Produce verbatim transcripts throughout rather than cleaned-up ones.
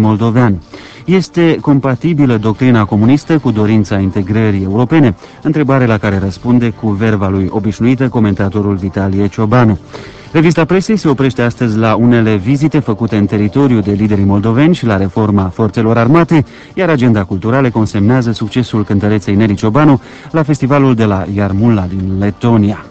moldovean. Este compatibilă doctrina comunistă cu dorința integrării europene? Întrebare la care răspunde cu verba lui obișnuită comentatorul Vitalie Ciobanu. Revista presei se oprește astăzi la unele vizite făcute în teritoriu de liderii moldoveni și la reforma forțelor armate, iar agenda culturală consemnează succesul cântăreței Neri Ciobanu la festivalul de la Jarmulla din Letonia.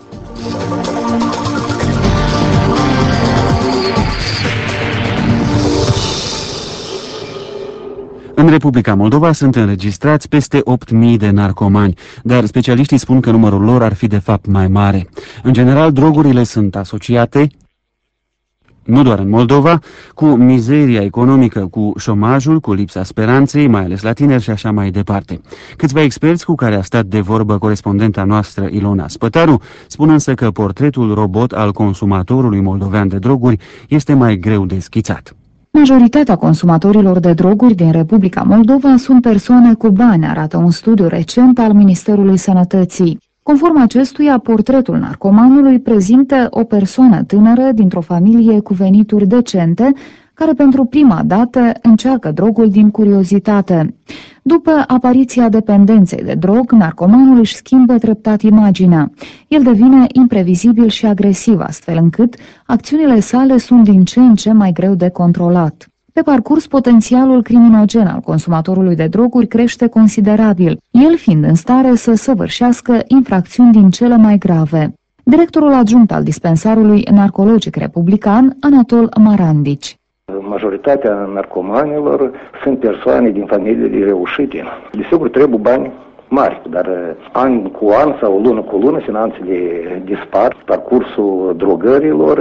În Republica Moldova sunt înregistrați peste opt mii de narcomani, dar specialiștii spun că numărul lor ar fi de fapt mai mare. În general, drogurile sunt asociate, nu doar în Moldova, cu mizeria economică, cu șomajul, cu lipsa speranței, mai ales la tineri și așa mai departe. Câțiva experți cu care a stat de vorbă corespondenta noastră Ilona Spătaru spun însă că portretul robot al consumatorului moldovean de droguri este mai greu de schițat. Majoritatea consumatorilor de droguri din Republica Moldova sunt persoane cu bani, arată un studiu recent al Ministerului Sănătății. Conform acestuia, portretul narcomanului prezintă o persoană tânără dintr-o familie cu venituri decente, care pentru prima dată încearcă drogul din curiozitate. După apariția dependenței de drog, narcomanul își schimbă treptat imaginea. El devine imprevizibil și agresiv, astfel încât acțiunile sale sunt din ce în ce mai greu de controlat. Pe parcurs, potențialul criminogen al consumatorului de droguri crește considerabil, el fiind în stare să săvârșească infracțiuni din cele mai grave. Directorul adjunct al dispensarului narcologic republican, Anatol Marandici. Majoritatea narcomanilor sunt persoane din familiile reușite. Desigur, trebuie bani mari, dar an cu an sau lună cu lună finanțele dispar. Parcursul drogărilor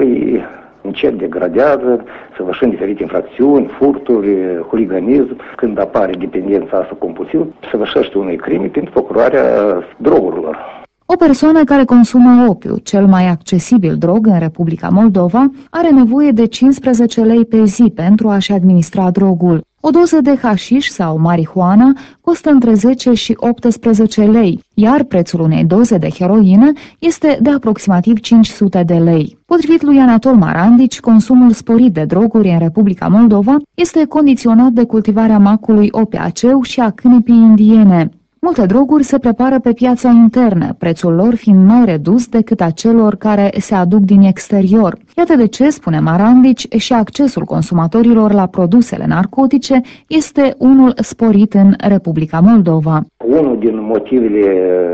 încet degradează, săvârșind diferite infracțiuni, furturi, huliganism. Când apare dependența asta compulsivă, săvârșește unei crime prin procurarea drogurilor. O persoană care consumă opiu, cel mai accesibil drog în Republica Moldova, are nevoie de cincisprezece lei pe zi pentru a-și administra drogul. O doză de hașiș sau marihuana costă între zece și optsprezece lei, iar prețul unei doze de heroină este de aproximativ cinci sute de lei. Potrivit lui Anatol Marandici, consumul sporit de droguri în Republica Moldova este condiționat de cultivarea macului opiaceu și a cânepii indiene. Multe droguri se prepară pe piața internă, prețul lor fiind mai redus decât a celor care se aduc din exterior. Iată de ce, spune Marandici, și accesul consumatorilor la produsele narcotice este unul sporit în Republica Moldova. Unul din motivele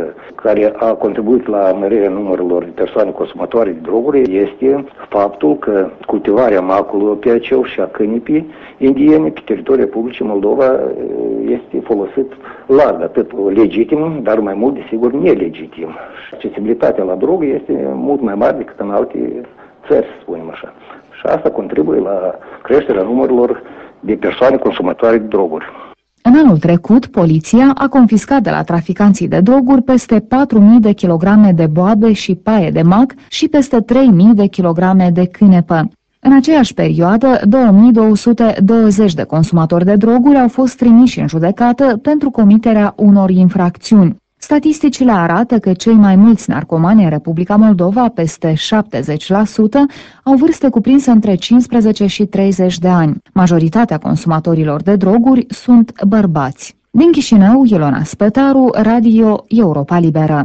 care a contribuit la mărirea numărului de persoane consumatoare de droguri este faptul că cultivarea macului opiaceu și a cânepii indiene pe teritoriul Republicii Moldova este folosit larg, atât legitim, dar mai mult, desigur, nelegitim. Accesibilitatea la drog este mult mai mare decât în alte țări, să spunem așa. Și asta contribuie la creșterea numărilor de persoane consumatoare de droguri. În anul trecut, poliția a confiscat de la traficanții de droguri peste patru mii de kilograme de boabe și paie de mac și peste trei mii de kilograme de cânepă. În aceeași perioadă, două mii două sute douăzeci de consumatori de droguri au fost trimiși în judecată pentru comiterea unor infracțiuni. Statisticile arată că cei mai mulți narcomani în Republica Moldova, peste șaptezeci la sută, au vârste cuprinse între cincisprezece și treizeci de ani. Majoritatea consumatorilor de droguri sunt bărbați. Din Chișinău, Ilona Spătaru, Radio Europa Liberă.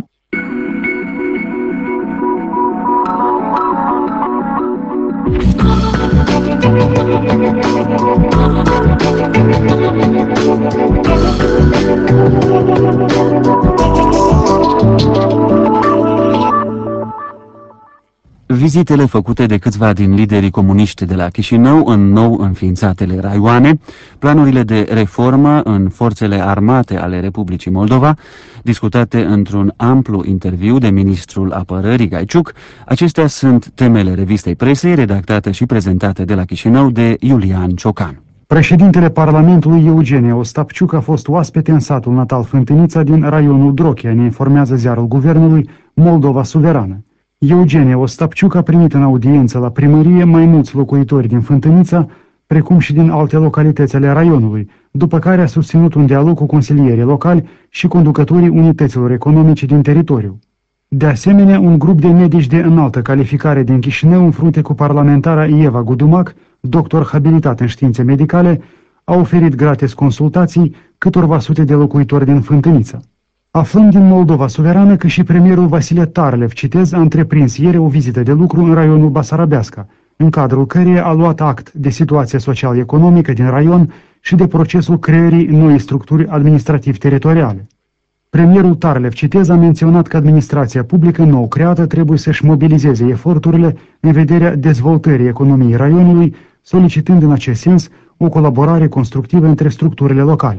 Vizitele făcute de câțiva din liderii comuniști de la Chișinău în nou înființatele raioane, planurile de reformă în forțele armate ale Republicii Moldova, discutate într-un amplu interviu de ministrul apărării Gaiciuc, acestea sunt temele revistei presei, redactate și prezentate de la Chișinău de Iulian Ciocan. Președintele Parlamentului Eugenie Ostapciuc a fost oaspete în satul natal Fântânița din raionul Drochea, ne informează ziarul guvernului Moldova Suverană. Eugenie Ostapciuc a primit în audiență la primărie mai mulți locuitori din Fântânița, precum și din alte localități ale raionului, după care a susținut un dialog cu consilierii locali și conducătorii unităților economice din teritoriu. De asemenea, un grup de medici de înaltă calificare din Chișinău, în frunte cu parlamentara Eva Gudumac, doctor habilitat în științe medicale, a oferit gratis consultații câtorva sute de locuitori din Fântânița. Aflăm din Moldova Suverană că și premierul Vasile Tarlev, citez, a întreprins ieri o vizită de lucru în raionul Basarabeasca, în cadrul căreia a luat act de situația social-economică din raion și de procesul creării noii structuri administrativ-teritoriale. Premierul Tarlev, citez, a menționat că administrația publică nou creată trebuie să-și mobilizeze eforturile în vederea dezvoltării economiei raionului, solicitând în acest sens o colaborare constructivă între structurile locale.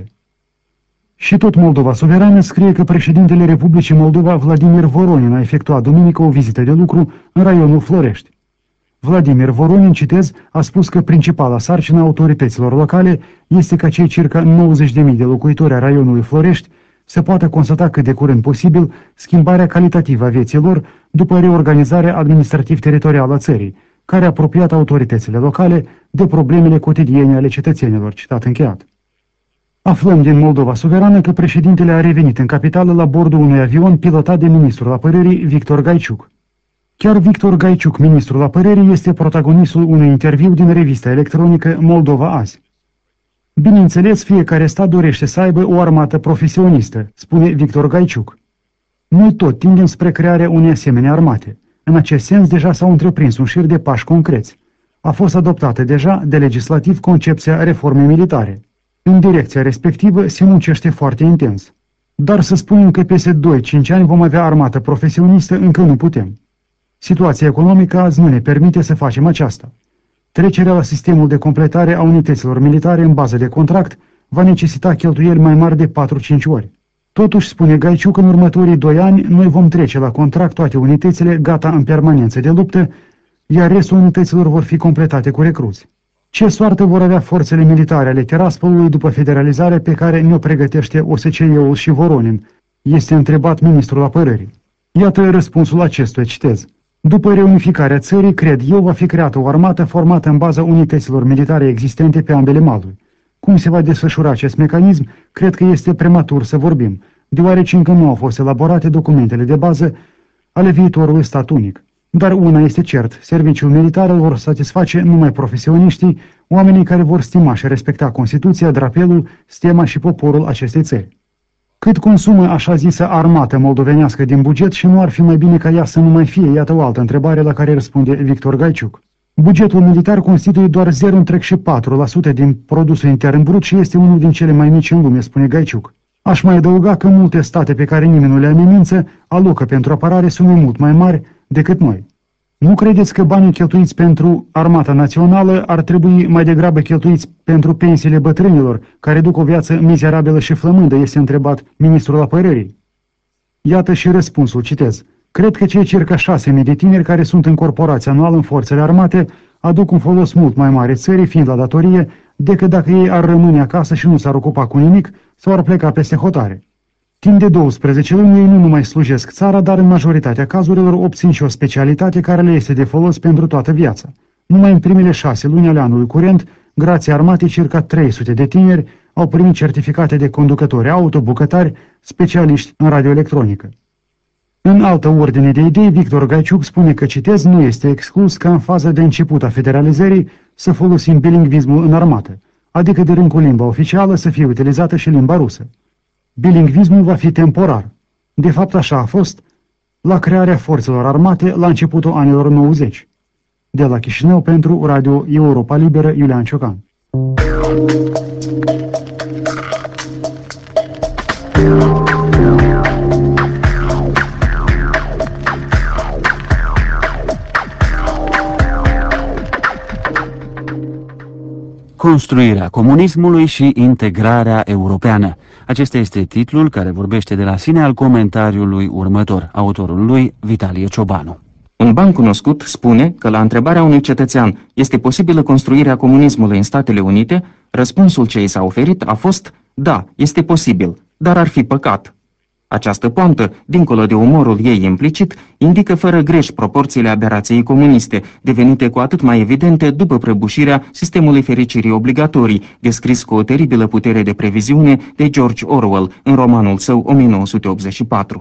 Și tot Moldova Suverană scrie că președintele Republicii Moldova, Vladimir Voronin, a efectuat duminică o vizită de lucru în raionul Florești. Vladimir Voronin, citez, a spus că principala sarcină a autorităților locale este ca cei circa nouăzeci de mii de locuitori a raionului Florești să poată constata cât de curând posibil schimbarea calitativă a vieții lor după reorganizarea administrativ-teritorială a țării, care a apropiat autoritățile locale de problemele cotidiene ale cetățenilor, citat încheiat. Aflăm din Moldova Suverană că președintele a revenit în capitală la bordul unui avion pilotat de ministrul apărării Victor Gaiciuc. Chiar Victor Gaiciuc, ministrul apărării, este protagonistul unui interviu din revista electronică Moldova Azi. Bineînțeles, fiecare stat dorește să aibă o armată profesionistă, spune Victor Gaiciuc. Noi tot tindem spre crearea unei asemenea armate. În acest sens, deja s-au întreprins un șir de pași concreți. A fost adoptată deja de legislativ concepția reformei militare. În direcția respectivă se muncește foarte intens. Dar să spunem că peste doi cinci ani vom avea armată profesionistă, încă nu putem. Situația economică azi nu ne permite să facem aceasta. Trecerea la sistemul de completare a unităților militare în bază de contract va necesita cheltuieli mai mari de patru cinci ori. Totuși, spune Gaiciuc, în următorii doi ani noi vom trece la contract toate unitățile gata în permanență de luptă, iar restul unităților vor fi completate cu recruți. Ce soartă vor avea forțele militare ale Tiraspolului după federalizare pe care ne-o pregătește O S C E-ul și Voronin? Este întrebat ministrul apărării. Iată răspunsul acestuia, citez. După reunificarea țării, cred eu, va fi creată o armată formată în baza unităților militare existente pe ambele maluri. Cum se va desfășura acest mecanism, cred că este prematur să vorbim, deoarece încă nu au fost elaborate documentele de bază ale viitorului stat unic. Dar una este cert, serviciul militar îl vor satisface numai profesioniștii, oamenii care vor stima și respecta Constituția, drapelul, stema și poporul acestei țări. Cât consumă așa zisă armată moldovenească din buget și nu ar fi mai bine ca ea să nu mai fie? Iată o altă întrebare la care răspunde Victor Gaiciuc. Bugetul militar constituie doar zero virgulă patru la sută din produsul intern brut și este unul din cele mai mici în lume, spune Gaiciuc. Aș mai adăuga că multe state pe care nimeni nu le amenință alocă pentru apărare sume mult mai mari decât noi. Nu credeți că banii cheltuiți pentru armata națională ar trebui mai degrabă cheltuiți pentru pensiile bătrânilor, care duc o viață mizerabilă și flămândă, este întrebat ministrul apărării? Iată și răspunsul, citez. Cred că cei circa șase mii de tineri care sunt încorporați anual în forțele armate aduc un folos mult mai mare țării, fiind la datorie, decât dacă ei ar rămâne acasă și nu s-ar ocupa cu nimic sau ar pleca peste hotare. Timp de douăsprezece luni ei nu numai slujesc țara, dar în majoritatea cazurilor obțin și o specialitate care le este de folos pentru toată viața. Numai în primele șase luni ale anului curent, grație armatei, circa trei sute de tineri au primit certificate de conducători auto, bucătari, specialiști în radioelectronică. În altă ordine de idei, Victor Gaiciuc spune că, citez, nu este exclus ca în faza de început a federalizării să folosim bilingvismul în armată, adică de rând cu limba oficială să fie utilizată și limba rusă. Bilingvismul va fi temporar. De fapt, așa a fost la crearea forțelor armate la începutul anilor nouăzeci. De la Chișinău pentru Radio Europa Liberă, Iulian Ciocan. Construirea comunismului și integrarea europeană. Acesta este titlul care vorbește de la sine al comentariului următor, autorul lui Vitalie Ciobanu. Un banc cunoscut spune că la întrebarea unui cetățean este posibilă construirea comunismului în Statele Unite, răspunsul ce i s-a oferit a fost da, este posibil, dar ar fi păcat. Această poantă, dincolo de umorul ei implicit, indică fără greș proporțiile aberației comuniste, devenite cu atât mai evidente după prăbușirea sistemului fericirii obligatorii, descris cu o teribilă putere de previziune de George Orwell în romanul său o mie nouă sute optzeci și patru.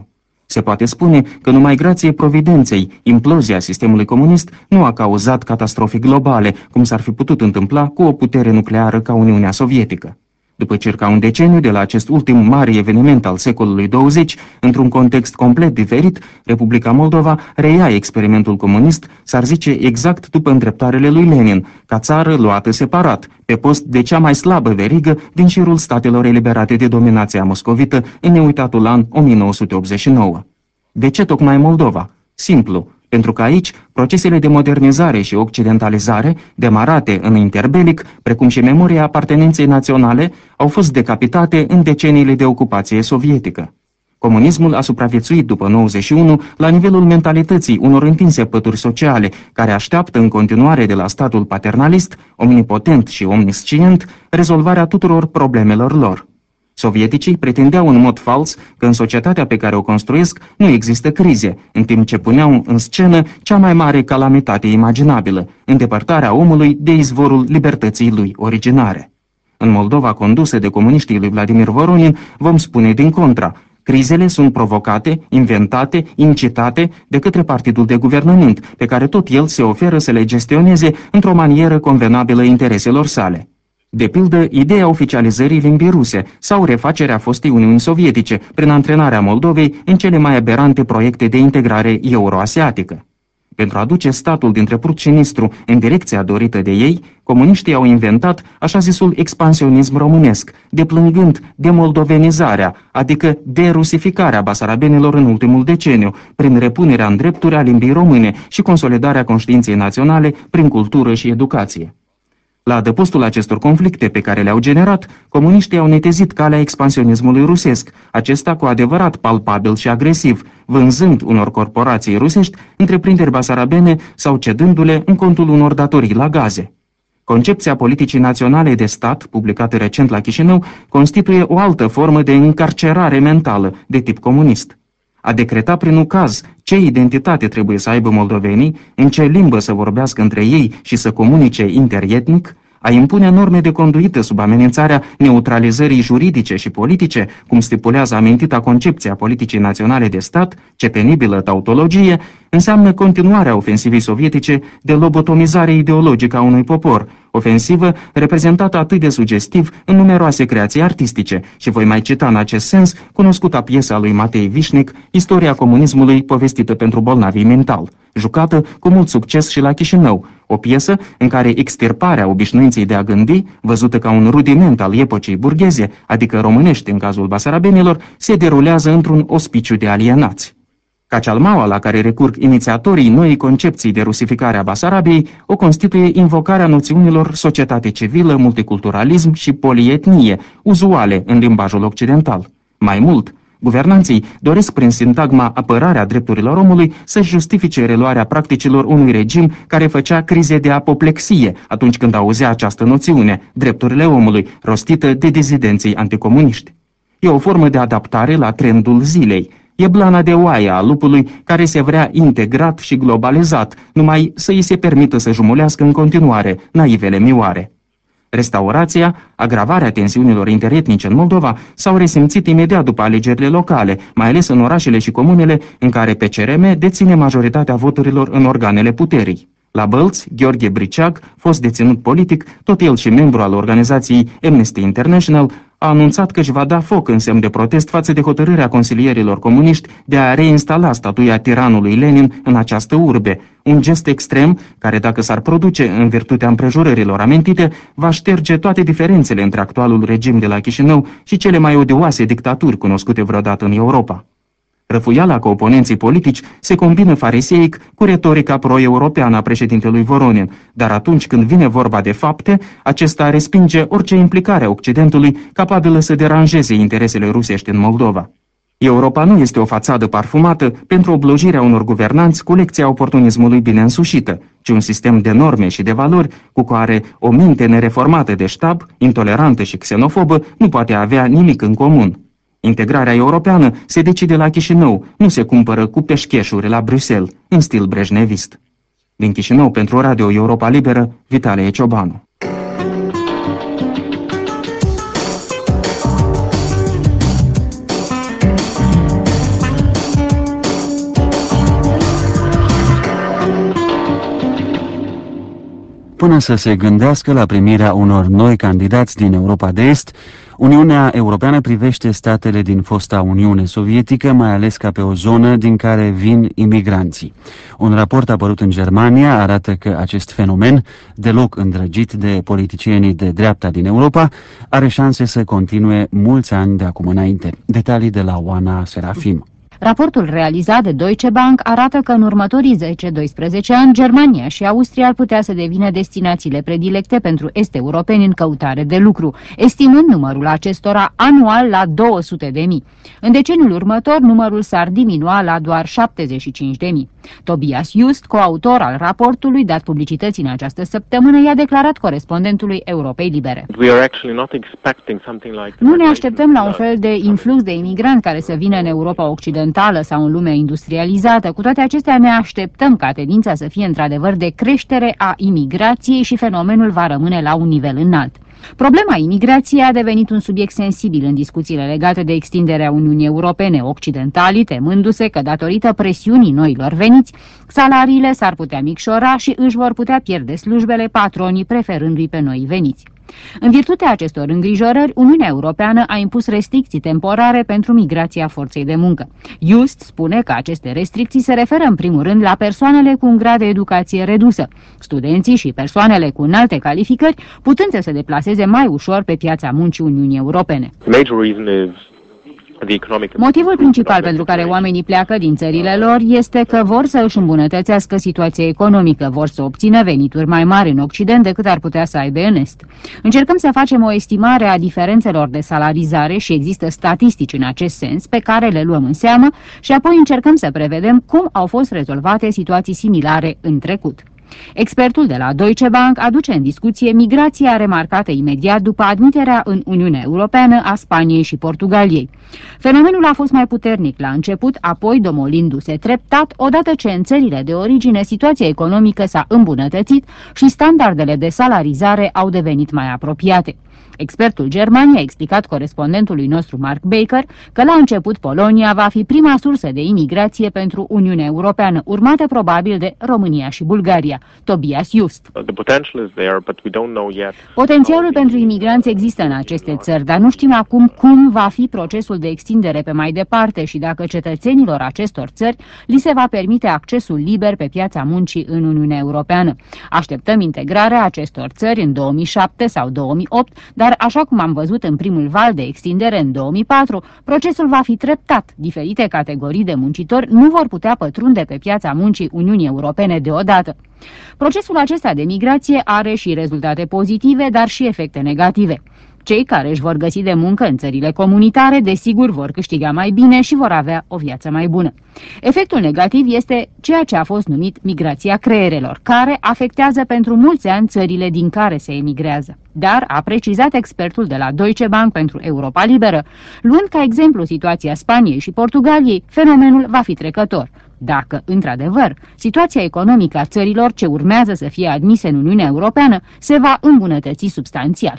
Se poate spune că numai grație providenței, implozia sistemului comunist nu a cauzat catastrofe globale, cum s-ar fi putut întâmpla cu o putere nucleară ca Uniunea Sovietică. După circa un deceniu de la acest ultim mare eveniment al secolului douăzeci, într-un context complet diferit, Republica Moldova reia experimentul comunist, s-ar zice exact după îndreptarele lui Lenin, ca țară luată separat, pe post de cea mai slabă verigă din șirul statelor eliberate de dominația moscovită în neuitatul an o mie nouă sute optzeci și nouă. De ce tocmai Moldova? Simplu. Pentru că aici, procesele de modernizare și occidentalizare, demarate în interbelic, precum și memoria apartenenței naționale, au fost decapitate în deceniile de ocupație sovietică. Comunismul a supraviețuit după nouăzeci și unu la nivelul mentalității unor întinse pături sociale, care așteaptă în continuare de la statul paternalist, omnipotent și omniscient, rezolvarea tuturor problemelor lor. Sovieticii pretindeau în mod fals că în societatea pe care o construiesc nu există crize, în timp ce puneau în scenă cea mai mare calamitate imaginabilă, îndepărtarea omului de izvorul libertății lui originare. În Moldova condusă de comuniștii lui Vladimir Voronin, vom spune din contra, crizele sunt provocate, inventate, incitate de către partidul de guvernământ, pe care tot el se oferă să le gestioneze într-o manieră convenabilă intereselor sale. De pildă, ideea oficializării limbii ruse sau refacerea fostei Uniuni Sovietice prin antrenarea Moldovei în cele mai aberante proiecte de integrare euroasiatică. Pentru a duce statul dintre prut și nistru în direcția dorită de ei, comuniștii au inventat așa zisul expansionism românesc, deplângând demoldovenizarea, adică derusificarea basarabenilor în ultimul deceniu, prin repunerea în drepturi a limbii române și consolidarea conștiinței naționale prin cultură și educație. La adăpostul acestor conflicte pe care le-au generat, comuniștii au netezit calea expansionismului rusesc, acesta cu adevărat palpabil și agresiv, vânzând unor corporații rusești întreprinderi basarabene sau cedându-le în contul unor datorii la gaze. Concepția politicii naționale de stat, publicată recent la Chișinău, constituie o altă formă de încarcerare mentală de tip comunist. A decreta prin ucaz ce identitate trebuie să aibă moldovenii, în ce limbă să vorbească între ei și să comunice interietnic, a impune norme de conduită sub amenințarea neutralizării juridice și politice, cum stipulează amintita concepție a politicii naționale de stat, ce penibilă tautologie, înseamnă continuarea ofensivei sovietice de lobotomizare ideologică a unui popor, ofensivă reprezentată atât de sugestiv în numeroase creații artistice, și voi mai cita în acest sens cunoscuta piesa lui Matei Vișnic, Istoria comunismului povestită pentru bolnavii mental, jucată cu mult succes și la Chișinău, o piesă în care extirparea obișnuinței de a gândi, văzută ca un rudiment al epocii burgheze, adică românești în cazul basarabenilor, se derulează într-un ospiciu de alienați. Cacealmaua la care recurg inițiatorii noii concepții de rusificare a Basarabiei o constituie invocarea noțiunilor societate civilă, multiculturalism și polietnie, uzuale în limbajul occidental. Mai mult, guvernanții doresc prin sintagma apărarea drepturilor omului să-și justifice reluarea practicilor unui regim care făcea crize de apoplexie atunci când auzea această noțiune, drepturile omului, rostită de dizidenții anticomuniști. E o formă de adaptare la trendul zilei. E blana de oaie a lupului care se vrea integrat și globalizat, numai să îi se permită să jumulească în continuare naivele mioare. Restaurația, agravarea tensiunilor interetnice în Moldova s-au resimțit imediat după alegerile locale, mai ales în orașele și comunele în care P C R M deține majoritatea voturilor în organele puterii. La Bălți, Gheorghe Briceag, fost deținut politic, tot el și membru al organizației Amnesty International, a anunțat că își va da foc în semn de protest față de hotărârea consilierilor comuniști de a reinstala statuia tiranului Lenin în această urbe, un gest extrem care, dacă s-ar produce în virtutea împrejurărilor amintite, va șterge toate diferențele între actualul regim de la Chișinău și cele mai odioase dictaturi cunoscute vreodată în Europa. Răfuiala că oponenții politici se combină fariseic cu retorica pro-europeană a președintelui Voronin, dar atunci când vine vorba de fapte, acesta respinge orice implicare a Occidentului capabilă să deranjeze interesele rusești în Moldova. Europa nu este o fațadă parfumată pentru oblojirea unor guvernanți cu lecția oportunismului bine însușită, ci un sistem de norme și de valori cu care o minte nereformată de ștab, intolerantă și xenofobă, nu poate avea nimic în comun. Integrarea europeană se decide la Chișinău, nu se cumpără cu peșcheșuri la Bruxelles, în stil brejnevist. Din Chișinău, pentru Radio Europa Liberă, Vitalie Ciobanu. până să se gândească la primirea unor noi candidați din Europa de Est, Uniunea Europeană privește statele din fosta Uniune Sovietică, mai ales ca pe o zonă din care vin imigranții. Un raport apărut în Germania arată că acest fenomen, deloc îndrăgit de politicienii de dreapta din Europa, are șanse să continue mulți ani de acum înainte. Detalii de la Oana Serafim. Raportul realizat de Deutsche Bank arată că în următorii zece doisprezece ani, Germania și Austria ar putea să devină destinațiile predilecte pentru est-europeni în căutare de lucru, estimând numărul acestora anual la două sute de mii. În deceniul următor, numărul s-ar diminua la doar șaptezeci și cinci de mii. Tobias Just, coautor al raportului dat publicității în această săptămână, i-a declarat corespondentului Europei Libere. Nu ne așteptăm la un fel de influx de imigranți care să vină în Europa Occidentală sau în lumea industrializată. Cu toate acestea ne așteptăm ca tendința să fie într-adevăr de creștere a imigrației și fenomenul va rămâne la un nivel înalt. Problema imigrației a devenit un subiect sensibil în discuțiile legate de extinderea Uniunii Europene. Occidentalii, temându-se că datorită presiunii noilor veniți, salariile s-ar putea micșora și își vor putea pierde slujbele, patronii preferându-i pe noi veniți. În virtutea acestor îngrijorări, Uniunea Europeană a impus restricții temporare pentru migrația forței de muncă. Just spune că aceste restricții se referă în primul rând la persoanele cu un grad de educație redusă, studenții și persoanele cu înalte calificări, putând să se deplaseze mai ușor pe piața muncii Uniunii Europene. Motivul principal pentru care oamenii pleacă din țările lor este că vor să își îmbunătățească situația economică, vor să obțină venituri mai mari în Occident decât ar putea să aibă în Est. Încercăm să facem o estimare a diferențelor de salarizare și există statistici în acest sens pe care le luăm în seamă și apoi încercăm să prevedem cum au fost rezolvate situații similare în trecut. Expertul de la Deutsche Bank aduce în discuție migrația remarcată imediat după admiterea în Uniunea Europeană a Spaniei și Portugaliei. Fenomenul a fost mai puternic la început, apoi domolindu-se treptat, odată ce în țările de origine situația economică s-a îmbunătățit și standardele de salarizare au devenit mai apropiate. Expertul german a explicat corespondentului nostru Mark Baker că la început Polonia va fi prima sursă de imigrație pentru Uniunea Europeană, urmată probabil de România și Bulgaria. Tobias Just. Potențialul pentru imigranți există în aceste țări, dar nu știm acum cum va fi procesul de extindere pe mai departe și dacă cetățenilor acestor țări li se va permite accesul liber pe piața muncii în Uniunea Europeană. Așteptăm integrarea acestor țări în două mii șapte sau două mii opt, dar așa cum am văzut în primul val de extindere în două mii patru, procesul va fi treptat. Diferite categorii de muncitori nu vor putea pătrunde pe piața muncii Uniunii Europene deodată. Procesul acesta de migrație are și rezultate pozitive, dar și efecte negative. Cei care își vor găsi de muncă în țările comunitare, desigur, vor câștiga mai bine și vor avea o viață mai bună. Efectul negativ este ceea ce a fost numit migrația creierelor, care afectează pentru mulți ani țările din care se emigrează. Dar, a precizat expertul de la Deutsche Bank pentru Europa Liberă, luând ca exemplu situația Spaniei și Portugaliei, fenomenul va fi trecător. Dacă, într-adevăr, situația economică a țărilor ce urmează să fie admise în Uniunea Europeană se va îmbunătăți substanțial.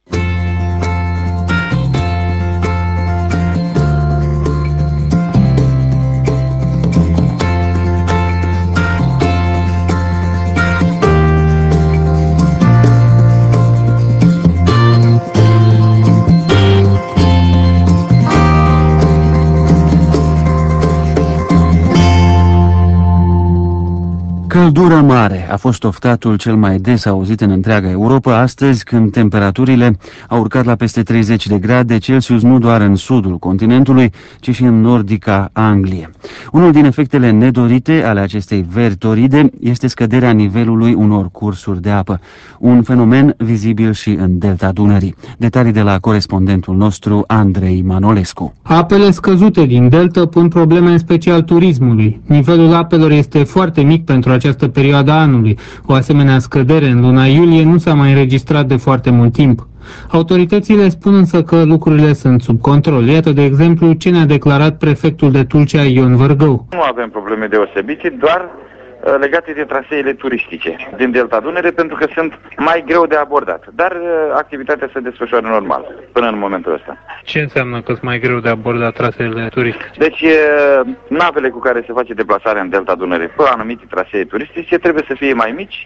Căldură mare a fost oftatul cel mai des auzit în întreaga Europa astăzi, când temperaturile au urcat la peste treizeci de grade Celsius nu doar în sudul continentului, ci și în nordica Anglie. Unul din efectele nedorite ale acestei veri toride este scăderea nivelului unor cursuri de apă, un fenomen vizibil și în delta Dunării. Detalii de la corespondentul nostru Andrei Manolescu. Apele scăzute din delta pun probleme în special turismului. Nivelul apelor este foarte mic pentru această perioadă a anului. O asemenea scădere în luna iulie nu s-a mai înregistrat de foarte mult timp. Autoritățile spun însă că lucrurile sunt sub control. Iată, de exemplu, ce ne-a declarat prefectul de Tulcea, Ion Vărgău. Nu avem probleme deosebite, doar legate de traseele turistice din delta Dunăre, pentru că sunt mai greu de abordat. Dar activitatea se desfășoară normal până în momentul ăsta. Ce înseamnă că sunt mai greu de abordat traseele turistice? Deci, navele cu care se face deplasarea în delta Dunăre pe anumite trasee turistice trebuie să fie mai mici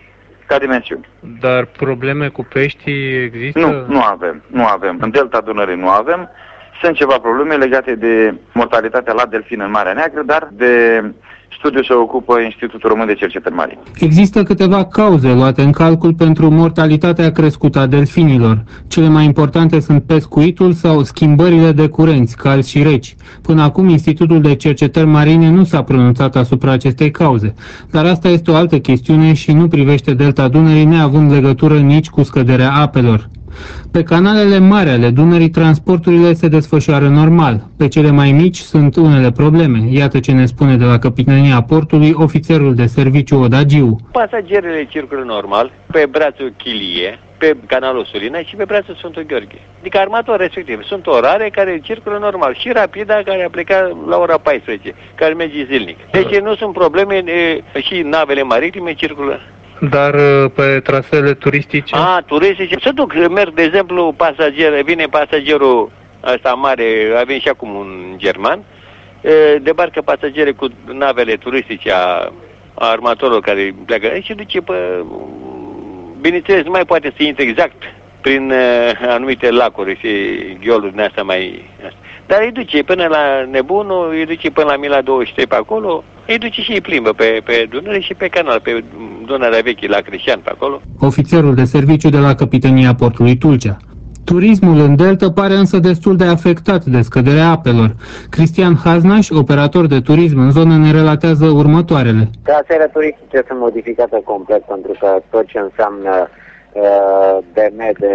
ca dimensiuni. Dar probleme cu peștii există? Nu, nu avem, nu avem. În delta Dunării nu avem. Sunt ceva probleme legate de mortalitatea la delfin în Marea Neagră, dar de studiu se ocupă Institutul Român de Cercetări Marine. Există câteva cauze luate în calcul pentru mortalitatea crescută a delfinilor. Cele mai importante sunt pescuitul sau schimbările de curenți, calzi și reci. Până acum, Institutul de Cercetări Marine nu s-a pronunțat asupra acestei cauze, dar asta este o altă chestiune și nu privește delta Dunării, neavând legătură nici cu scăderea apelor. Pe canalele mari ale Dunării, transporturile se desfășoară normal. Pe cele mai mici sunt unele probleme. Iată ce ne spune de la Capitania Portului ofițerul de serviciu Odagiu. Pasagerele circulă normal pe brațul Chilie, pe canalul Sulina și pe brațul Sfântul Gheorghe. Adică armator respectiv. Sunt orare care circulă normal și Rapida care a plecat la ora paisprezece, care merge zilnic. Deci nu sunt probleme și navele maritime circulă. Dar pe traseele turistice? A, turistice. Se duc, merg, de exemplu, pasager, vine pasagerul ăsta mare, a venit și acum un german, debarcă pasagere cu navele turistice a, a armatorilor care pleacă aici și duce pe... Bineînțeles, nu mai poate să intre exact prin uh, anumite lacuri și gheoluri din astea mai... Dar îi duce până la Nebunul, îi duce până la Mila douăzeci și trei pe acolo, îi duce și îi plimbă pe, pe Dunăre și pe canal, pe Dunărea Veche, la Cristian pe acolo. Ofițerul de serviciu de la Capitania Portului Tulcea. Turismul în delta pare însă destul de afectat de scăderea apelor. Cristian Haznaș, operator de turism în zonă, ne relatează următoarele. Traseele turistice sunt modificate complet pentru că tot ce înseamnă uh, D M de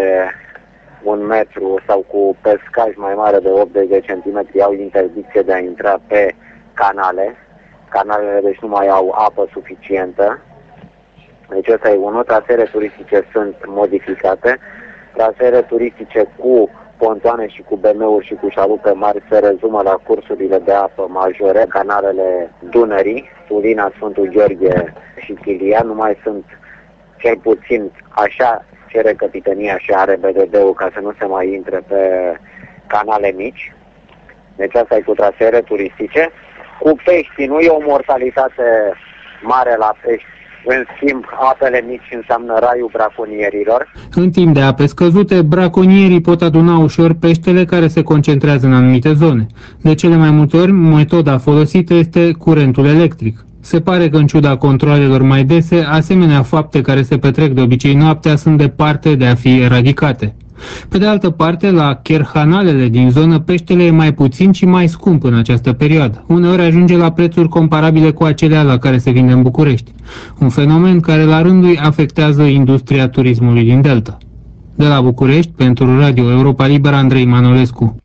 un metru sau cu pescaj mai mare de optzeci de centimetri au interdicție de a intra pe canale. Canalele deci nu mai au apă suficientă. Deci ăsta e unul. Traseele turistice sunt modificate. Traseele turistice cu pontoane și cu B M-uri și cu șalupe mari se rezumă la cursurile de apă majore, canalele Dunării, Sulina, Sfântul Gheorghe și Chilia. Nu mai sunt, cel puțin așa cere Capitania și are B D D-ul ca să nu se mai intre pe canale mici. Deci asta e cu traseele turistice. Cu peștii nu e o mortalitate mare la pești. În schimb, apele mici înseamnă raiul braconierilor. În timp de ape scăzute, braconierii pot aduna ușor peștele care se concentrează în anumite zone. De cele mai multe ori, metoda folosită este curentul electric. Se pare că, în ciuda controalelor mai dese, asemenea fapte care se petrec de obicei noaptea sunt departe de a fi eradicate. Pe de altă parte, la cherhanalele din zonă, peștele e mai puțin și mai scump în această perioadă. Uneori ajunge la prețuri comparabile cu acelea la care se vinde în București. Un fenomen care la rândul lui afectează industria turismului din delta. De la București, pentru Radio Europa Liberă, Andrei Manolescu.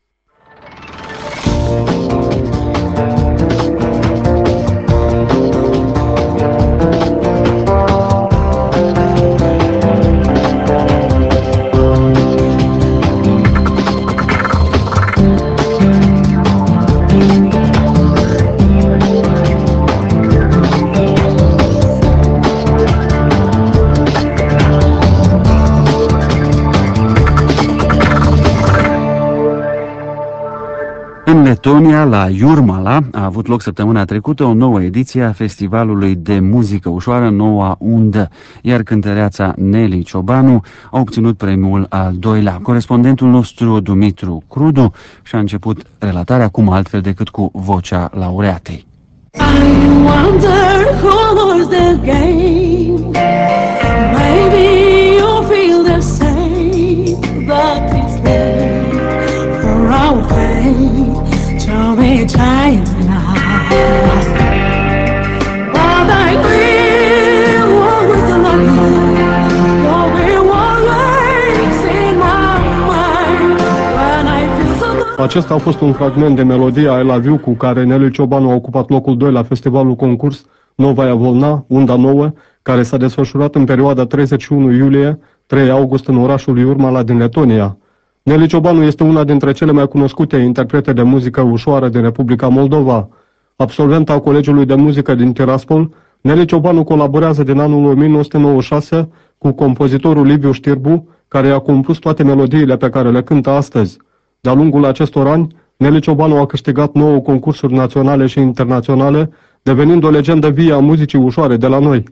În Letonia, la Jurmala, a avut loc săptămâna trecută o nouă ediție a festivalului de muzică ușoară Noua Undă, iar cântăreața Nelly Ciobanu a obținut premiul al doilea. Corespondentul nostru, Dumitru Crudu, și-a început relatarea cum altfel decât cu vocea laureatei. I wonder who was the game. Maybe you feel the same, but it's there for our fate to be time now. But I will always love you. You'll be always in my mind when I feel so. Acesta a fost un fragment de melodie I Love You cu care Nelly Ciobanu a ocupat locul doi la festivalul concurs Novaia Volna, Unda Nouă, care s-a desfășurat în perioada treizeci și unu iulie - trei august în orașul Jurmala din Letonia. Nelly Ciobanu este una dintre cele mai cunoscute interprete de muzică ușoară din Republica Moldova. Absolventa a Colegiului de Muzică din Tiraspol, Nelly Ciobanu colaborează din anul o mie nouă sute nouăzeci și șase cu compozitorul Liviu Știrbu, care i-a compus toate melodiile pe care le cântă astăzi. De-a lungul acestor ani, Nelly Ciobanu a câștigat nouă concursuri naționale și internaționale, devenind o legendă vie a muzicii ușoare de la noi.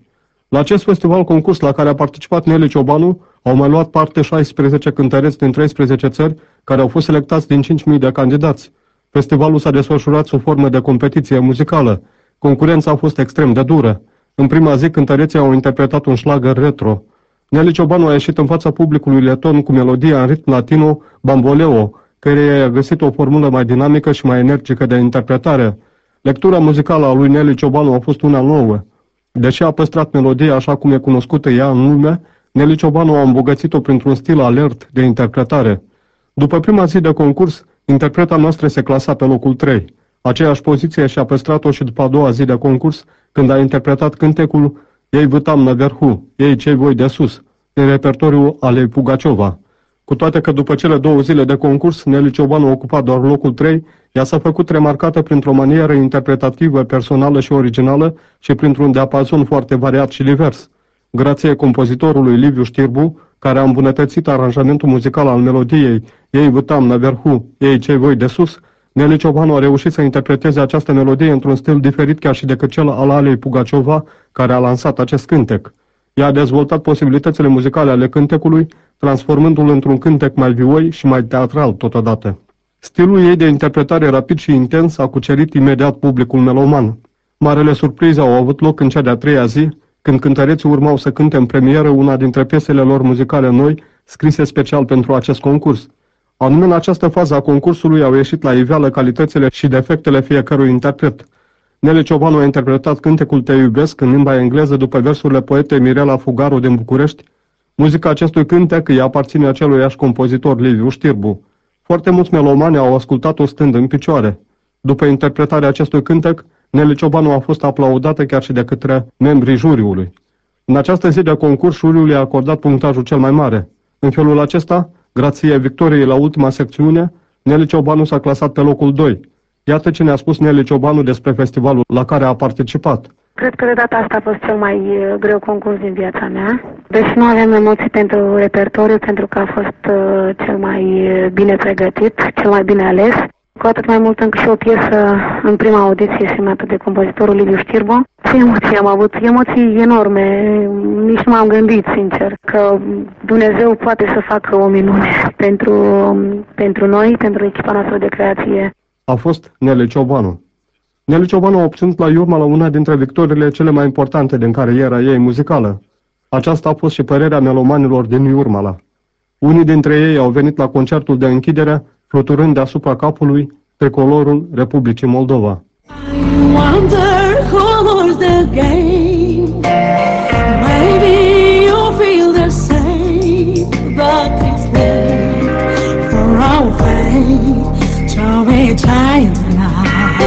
La acest festival concurs la care a participat Nelly Ciobanu au mai luat parte șaisprezece cântăreți din treisprezece țări care au fost selectați din cinci mii de candidați. Festivalul s-a desfășurat sub formă de competiție muzicală. Concurența a fost extrem de dură. În prima zi, cântăreții au interpretat un șlagăr retro. Nelly Ciobanu a ieșit în fața publicului leton cu melodia în ritm latino Bamboleo, care i-a găsit o formulă mai dinamică și mai energică de interpretare. Lectura muzicală a lui Nelly Ciobanu a fost una nouă. Deși a păstrat melodia așa cum e cunoscută ea în lume, Nelly Ciobanu a îmbogățit-o printr-un stil alert de interpretare. După prima zi de concurs, interpreta noastră se clasa pe locul trei. Aceeași poziție și-a păstrat-o și după a doua zi de concurs, când a interpretat cântecul Ei vâtam na verhu, ei cei voi de sus, din repertoriul Alei Pugaciova. Cu toate că după cele două zile de concurs, Nelly Ciobanu a ocupat doar locul trei, ea s-a făcut remarcată printr-o manieră interpretativă, personală și originală și printr-un diapazon foarte variat și divers. Grație compozitorului Liviu Știrbu, care a îmbunătățit aranjamentul muzical al melodiei Ei vâtam na verhu, ei cei voi de sus, Nelly Ciobanu a reușit să interpreteze această melodie într-un stil diferit chiar și decât cel al Alei Pugaciova, care a lansat acest cântec. Ea a dezvoltat posibilitățile muzicale ale cântecului, transformându-l într-un cântec mai vioi și mai teatral totodată. Stilul ei de interpretare rapid și intens a cucerit imediat publicul meloman. Marele surprize au avut loc în cea de-a treia zi, când cântăreții urmau să cânte în premieră una dintre piesele lor muzicale noi, scrise special pentru acest concurs. Anume, în această fază a concursului au ieșit la iveală calitățile și defectele fiecărui interpret. Nelly Ciobanu a interpretat cântecul Te iubesc în limba engleză după versurile poetei Mirela Fugaru din București. Muzica acestui cântec îi aparține aceluiași compozitor Liviu Știrbu. Foarte mulți melomani au ascultat-o stând în picioare. După interpretarea acestui cântec, Nelly Ciobanu a fost aplaudată chiar și de către membrii juriului. În această zi de concurs, juriul i-a acordat punctajul cel mai mare. În felul acesta, grație victoriei la ultima secțiune, Nelly Ciobanu s-a clasat pe locul doi. Iată ce ne-a spus Nelly Ciobanu despre festivalul la care a participat. Cred că de data asta a fost cel mai greu concurs din viața mea. Deși nu aveam emoții pentru repertoriu, pentru că a fost uh, cel mai bine pregătit, cel mai bine ales. Cu atât mai mult încă și o piesă în prima audiție semnată de compozitorul Liviu Știrbu. Ce emoții am avut? Emoții enorme. Nici nu m-am gândit, sincer, că Dumnezeu poate să facă o minune pentru, pentru noi, pentru echipa noastră de creație. A fost Nelly Ciobanu. Nelly Ciobanu a obținut la Iurmala una dintre victoriile cele mai importante din cariera ei muzicală. Aceasta a fost și părerea melomanilor din Iurmala. Unii dintre ei au venit la concertul de închidere, fluturând deasupra capului tricolorul Republicii Moldova. I wonder who's the game. Maybe you feel the same, but it's there for our fate to be child now.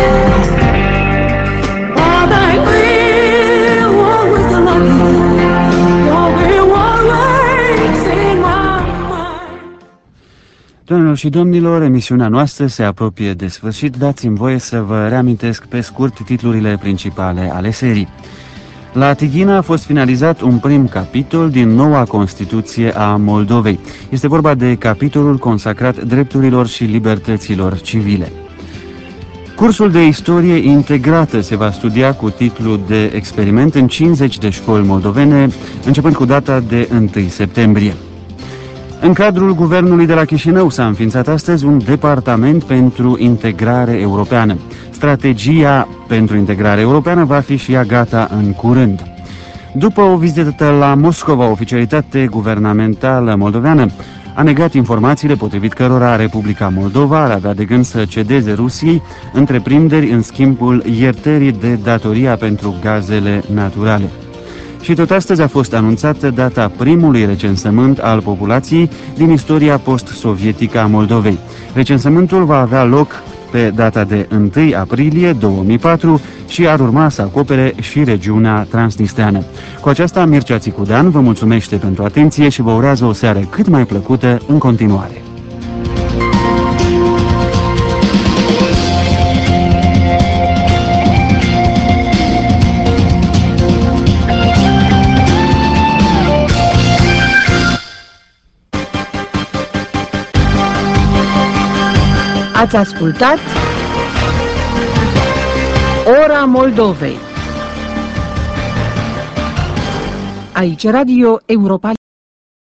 But I will always love you. You'll be always in my mind. Doamnelor și domnilor, emisiunea noastră se apropie de sfârșit. Dați-mi voie să vă reamintesc pe scurt titlurile principale ale serii. La Tighina a fost finalizat un prim capitol din noua Constituție a Moldovei. Este vorba de capitolul consacrat drepturilor și libertăților civile. Cursul de istorie integrată se va studia cu titlu de experiment în cincizeci de școli moldovene, începând cu data de întâi septembrie. În cadrul guvernului de la Chișinău s-a înființat astăzi un departament pentru integrare europeană. Strategia pentru integrare europeană va fi și ea gata în curând. După o vizită la Moscova, oficialitate guvernamentală moldoveană a negat informațiile potrivit cărora Republica Moldova ar avea de gând să cedeze Rusiei întreprinderi în schimbul iertării de datoria pentru gazele naturale. Și tot astăzi a fost anunțată data primului recensământ al populației din istoria post-sovietică a Moldovei. Recensământul va avea loc pe data de întâi aprilie două mii patru și ar urma să acopere și regiunea transnistreană. Cu aceasta, Mircea Țicudean vă mulțumește pentru atenție și vă urează o seară cât mai plăcută în continuare. Ați ascultat Ora Moldovei. Aici Radio Europa